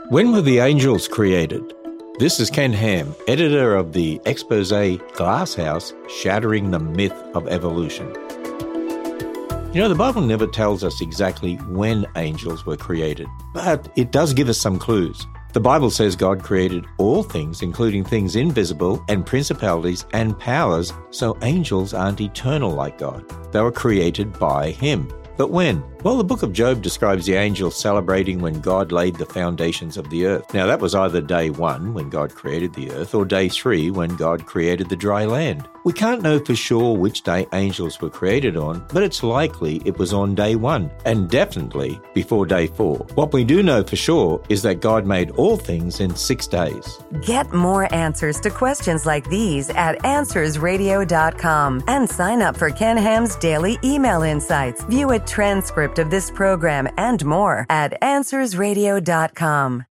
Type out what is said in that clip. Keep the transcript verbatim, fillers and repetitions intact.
When were the angels created? This is Ken Ham, editor of the expose Glasshouse, Shattering the Myth of Evolution. You know, the Bible never tells us exactly when angels were created, but it does give us some clues. The Bible says God created all things, including things invisible and principalities and powers, so angels aren't eternal like God. They were created by Him. But when? Well, the book of Job describes the angels celebrating when God laid the foundations of the earth. Now, that was either day one, when God created the earth, or day three, when God created the dry land. We can't know for sure which day angels were created on, but it's likely it was on day one, and definitely before day four. What we do know for sure is that God made all things in six days. Get more answers to questions like these at answers radio dot com and sign up for Ken Ham's daily email insights. View a transcript of this program and more at answers radio dot com.